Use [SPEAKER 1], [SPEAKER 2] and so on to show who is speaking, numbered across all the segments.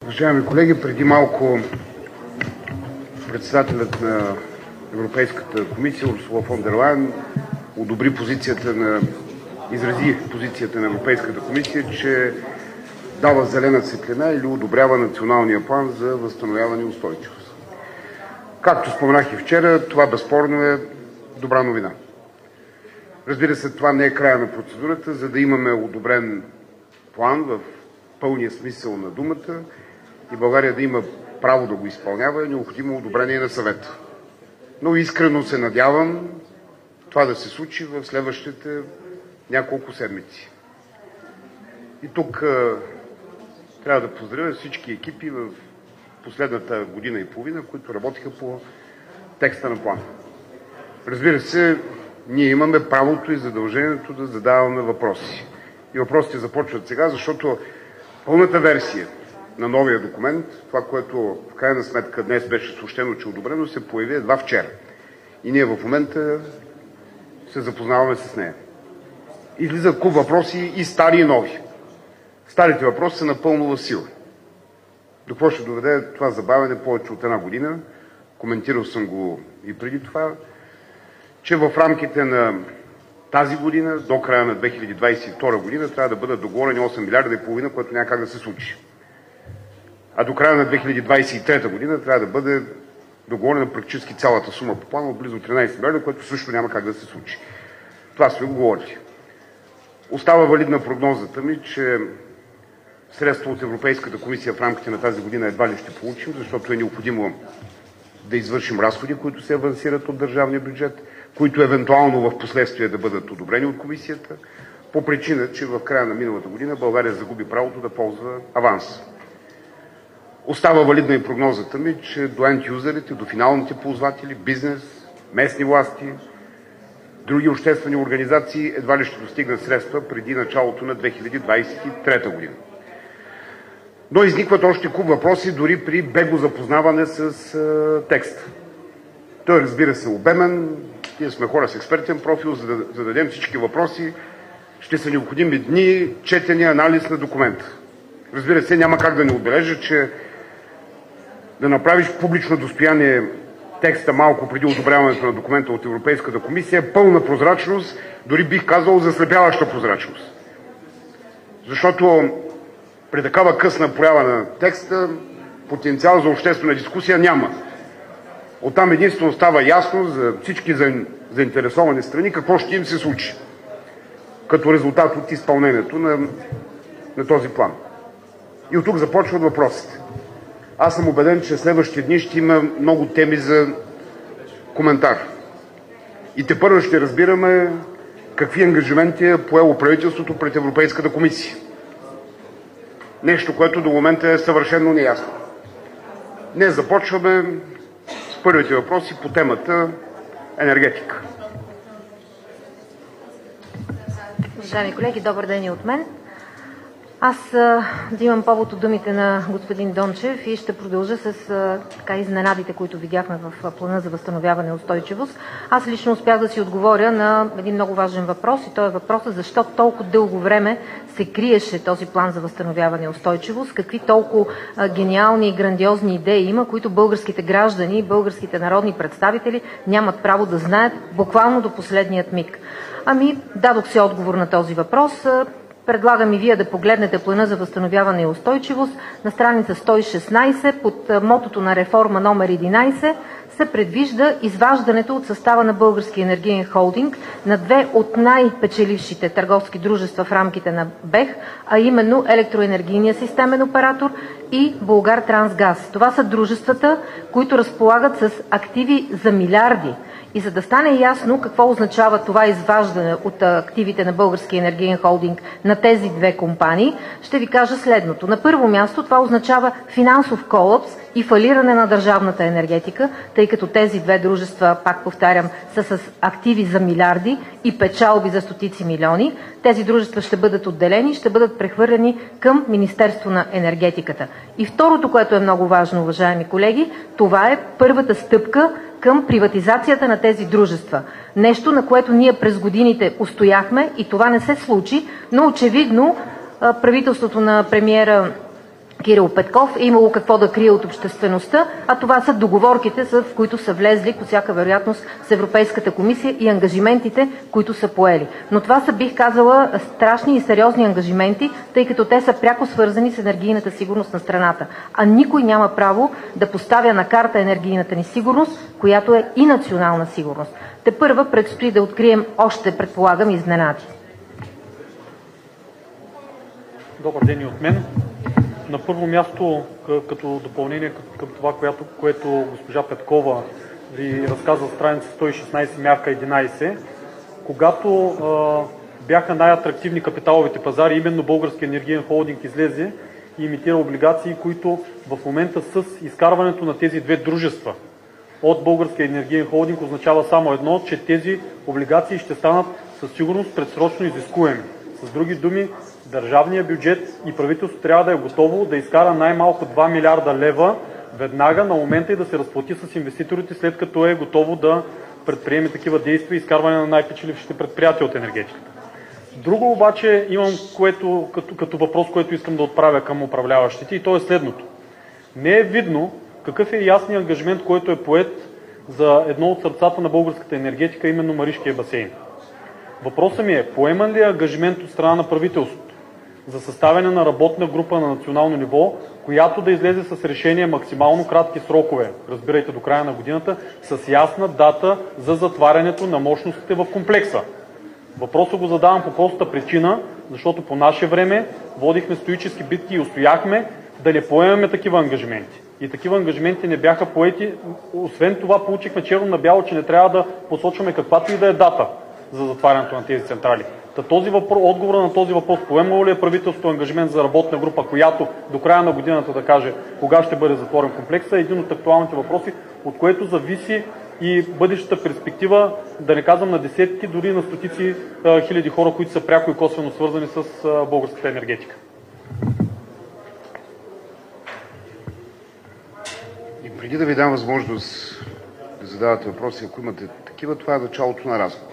[SPEAKER 1] Уважаеми колеги, преди малко председателят на Европейската комисия Урсула фон дер Лайен изрази позицията на Европейската комисия, че дава зелена светлина или одобрява националния план за възстановяване и устойчивост. Както споменах и вчера, това безспорно е добра новина. Разбира се, това не е края на процедурата. За да имаме одобрен план в пълния смисъл на думата и България да има право да го изпълнява, е необходимо одобрение на Съвета. Но искрено се надявам това да се случи в следващите няколко седмици. И тук трябва да поздравя всички екипи в последната година и половина, които работиха по текста на плана. Разбира се, ние имаме правото и задължението да задаваме въпроси. И въпросите започват сега, защото пълната версия на новия документ, това, което в крайна сметка днес беше съобщено, че е одобрено, се появи едва вчера. И ние в момента се запознаваме с нея. Излизат куп въпроси и стари и нови. Старите въпроси са напълно в сила. До какво ще доведе това забавяне повече от една година? Коментирал съм го и преди това, че в рамките на тази година, до края на 2022 година, трябва да бъдат договорени 8 милиарда и половина, което няма как да се случи. А до края на 2023 година трябва да бъде договорена практически цялата сума по плана от близо 13 милиарда, което също няма как да се случи. Това сме го говорили. Остава валидна прогнозата ми, че средства от Европейската комисия в рамките на тази година едва ли ще получим, защото е необходимо да извършим разходи, които се авансират от държавния бюджет, които евентуално в последствие да бъдат одобрени от комисията, по причина, че в края на миналата година България загуби правото да ползва аванс. Остава валидна и прогнозата ми, че до енд-юзерите, до финалните ползватели, бизнес, местни власти, други обществени организации едва ли ще достигнат средства преди началото на 2023 година. Но изникват още куп въпроси, дори при бегло запознаване с текста. Той, разбира се, обемен. Ние сме хора с експертен профил, за да зададем всички въпроси. Ще са необходими дни, четене, анализ на документа. Разбира се, няма как да не отбележа, че да направиш публично достояние текста малко преди одобряването на документа от Европейската комисия е пълна прозрачност, дори бих казал заслепяваща прозрачност. Защото при такава късна проява на текста потенциал за обществена дискусия няма. Оттам единствено става ясно за всички заинтересовани страни какво ще им се случи като резултат от изпълнението на този план. И от тук започват въпросите. Аз съм убеден, че следващите дни ще има много теми за коментар. И тепърва ще разбираме какви ангажименти е поело правителството пред Европейската комисия. Нещо, което до момента е съвършено неясно. Днес започваме с първите въпроси по темата енергетика.
[SPEAKER 2] Уважаеми колеги, добър ден и от мен. Аз взимам повод от думите на господин Дончев и ще продължа с изненадите, които видяхме в плана за възстановяване и устойчивост. Аз лично успях да си отговоря на един много важен въпрос и то е въпросът защо толкова дълго време се криеше този план за възстановяване и устойчивост, какви толкова гениални и грандиозни идеи има, които българските граждани и българските народни представители нямат право да знаят буквално до последният миг. Дадох си отговор на този въпрос. Предлагам и вие да погледнете плана за възстановяване и устойчивост на страница 116 под мотото на реформа номер 11 се предвижда изваждането от състава на Българския енергиен холдинг на две от най-печелившите търговски дружества в рамките на БЕХ, а именно Електроенергийния системен оператор и Булгартрансгаз. Това са дружествата, които разполагат с активи за милиарди. И за да стане ясно какво означава това изваждане от активите на Българския енергиен холдинг на тези две компании, ще ви кажа следното. На първо място това означава финансов колапс и фалиране на държавната енергетика, тъй като тези две дружества, пак повтарям, са с активи за милиарди и печалби за стотици милиони. Тези дружества ще бъдат отделени, ще бъдат прехвърлени към Министерство на енергетиката. И второто, което е много важно, уважаеми колеги, това е първата стъпка към приватизацията на тези дружества. Нещо, на което ние през годините устояхме и това не се случи, но очевидно правителството на премиера Кирил Петков е имало какво да крие от обществеността, а това са договорките, в които са влезли по всяка вероятност с Европейската комисия и ангажиментите, които са поели. Но това са, бих казала, страшни и сериозни ангажименти, тъй като те са пряко свързани с енергийната сигурност на страната. А никой няма право да поставя на карта енергийната ни сигурност, която е и национална сигурност. Тепърва предстои да открием още, предполагам, изненади.
[SPEAKER 3] Добър ден и от мен. На първо място, като допълнение към това, което госпожа Петкова ви разказва в страница 116, мярка 11, когато бяха най-атрактивни капиталовите пазари, именно Българския енергиен холдинг излезе и имитира облигации, които в момента с изкарването на тези две дружества от Българския енергиен холдинг означава само едно, че тези облигации ще станат със сигурност предсрочно изискуеми. С други думи, държавният бюджет и правителството трябва да е готово да изкара най-малко 2 милиарда лева веднага на момента и да се разплати с инвеститорите, след като е готово да предприеме такива действия и изкарване на най-печелившите предприятия от енергетиката. Друго обаче имам като въпрос, който искам да отправя към управляващите, и то е следното. Не е видно какъв е ясният ангажимент, който е поет за едно от сърцата на българската енергетика, именно Маришкия басейн. Въпросът ми е, поеман ли е ангажимент от страна на правителството за съставяне на работна група на национално ниво, която да излезе с решение максимално кратки срокове, разбирайте до края на годината, с ясна дата за затварянето на мощностите в комплекса? Въпросът го задавам по простата причина, защото по наше време водихме стоически битки и устояхме да не поемаме такива ангажименти. И такива ангажименти не бяха поети. Освен това получихме черно на бяло, че не трябва да посочваме каквато и да е дата за затварянето на тези централи. Отговора на този въпрос, поемало ли е правителството ангажимент за работна група, която до края на годината да каже кога ще бъде затворен комплекса, е един от актуалните въпроси, от което зависи и бъдещата перспектива, да не казвам на десетки, дори на стотици хиляди хора, които са пряко и косвено свързани с българската енергетика.
[SPEAKER 1] И преди да ви дам възможност да задавате въпроси, ако имате такива, това е началото на разговор.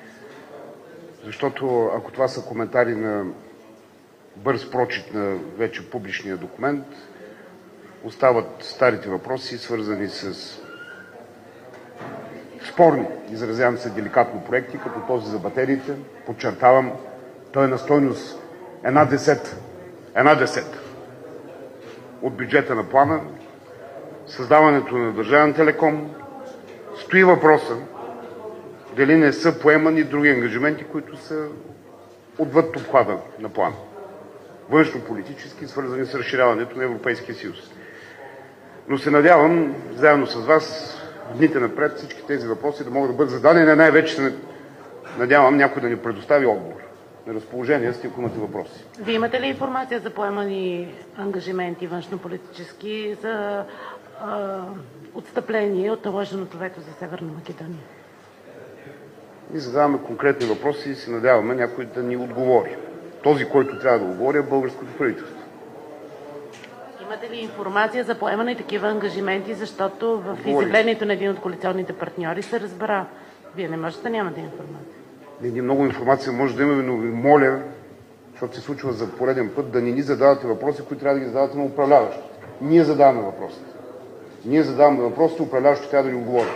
[SPEAKER 1] Защото ако това са коментари на бърз прочит на вече публичния документ, остават старите въпроси, свързани с спорни, изразявам се деликатно, проекти, като този за батериите. Подчертавам, той е на стойност една десета от бюджета на плана, създаването на Държавен телеком. Стои въпроса дали не са поемани други ангажименти, които са отвъд обхвата на плана. Външнополитически, свързани с разширяването на Европейския съюз. Но се надявам, заедно с вас, в дните напред всички тези въпроси да могат да бъдат зададени, най-вече се надявам някой да ни предостави отговор. На разположение сте, ако имате въпроси.
[SPEAKER 4] Вие имате ли информация за поемани ангажименти външнополитически за отстъпление от наложеното вето за Северна Македония?
[SPEAKER 1] Ние задаваме конкретни въпроси и се надяваме някой да ни отговори. Този, който трябва да отговори, е българското правителство.
[SPEAKER 4] Имате ли информация за поемане и такива ангажименти, защото в изявлението на един от коалиционните партньори се разбра? Вие не можете да нямате информация.
[SPEAKER 1] Ние много информация може да имаме, но ви моля, защото се случва за пореден път, да не ни задавате въпроси, които трябва да ги задавате на управляващите. Ние задаваме въпросите. Ние задаваме въпросите, управляващите трябва да ни отговорят.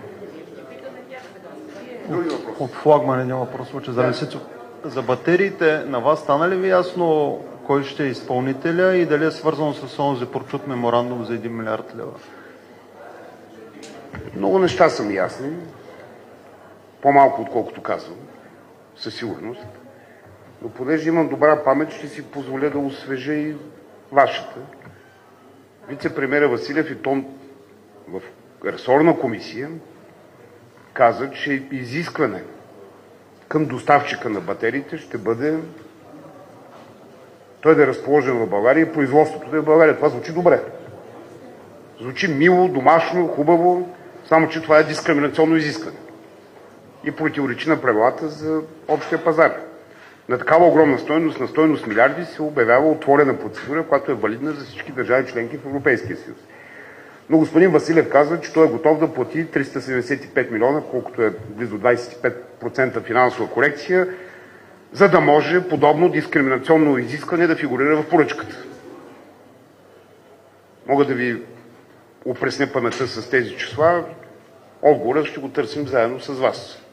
[SPEAKER 5] От флагмана няма въпрос, за Лисицов. За батериите на вас стана ли ви ясно кой ще е изпълнителя и дали е свързано с онзи прочут меморандум за 1 милиард лева?
[SPEAKER 1] Много неща са ми ясни. По-малко, отколкото казвам, със сигурност. Но понеже имам добра памет, ще си позволя да освежа и вашата. Вице-премиерът Василев и то в ресорна комисия каза, че изискване към доставчика на батериите ще бъде той да е разположен в България и производството да е в България. Това звучи добре. Звучи мило, домашно, хубаво, само че това е дискриминационно изискване и противоречи на правилата за общия пазар. На такава огромна стойност, на стойност милиарди, се обявява отворена процедура, която е валидна за всички държави членки в Европейския съюз. Но господин Василев казва, че той е готов да плати 375 милиона, колкото е близо 25% финансова корекция, за да може подобно дискриминационно изискване да фигурира в поръчката. Мога да ви опресня паметта с тези числа. Отговора ще го търсим заедно с вас.